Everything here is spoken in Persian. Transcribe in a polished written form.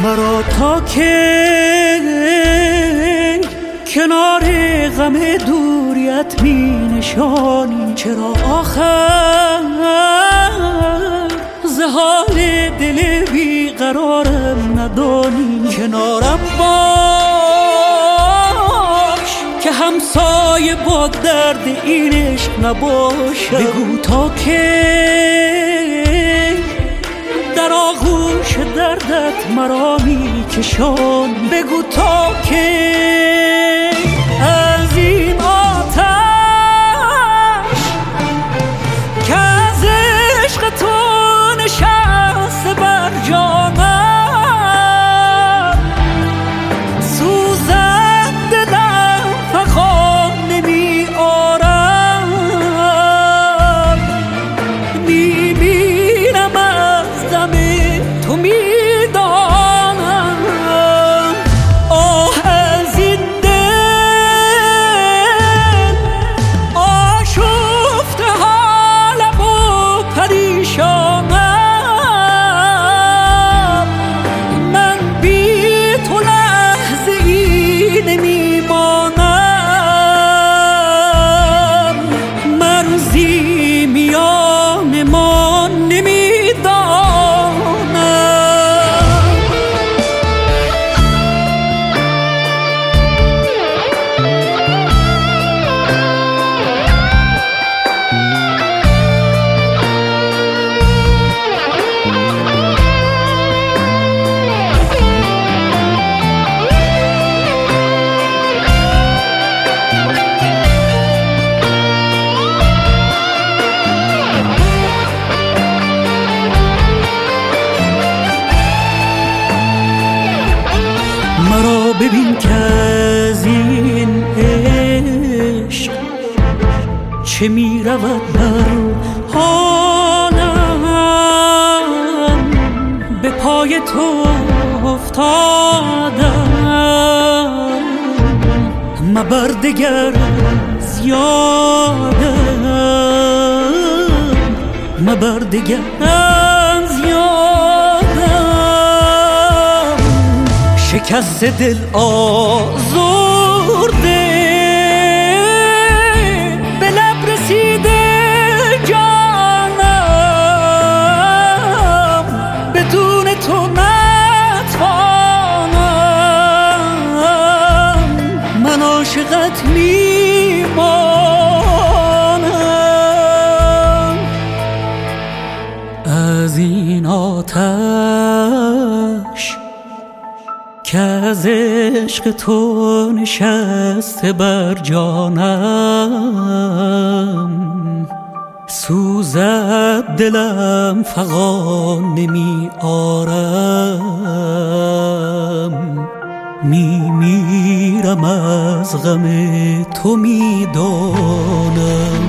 مرا تا که کنار غم دوریت می نشانی، چرا آخر ز حال دل بیقرارم ندانی؟ کنارم باش که همسایه با درد این عشق نباشم. بگو تا که در آغوش دردت مرا می کشان. بگو تا که از این آتش که از عشق تو نشسته بر جانم، سوزد دلم فغان نمی آرم. میمیرم از دم تو میدانم. آه از این دل آشفته حالم و پریشانم. من بی تو لحظه ای نمیمانم. مرزی میان ما نمیدانم. مرا ببین که از این عشق چه می رود بر حالم. به پای تو افتادم، مبر دگر از یادم. مبر دگر از یادم. شکست دل آزرده به لب رسیده جانم. بدون تو نتوانم. من عاشقت میمانم. از این آتش که از عشق تو نشسته بر جانم، سوزد دلم فغان نمی آرم. میمیرم از غم تو میدانم.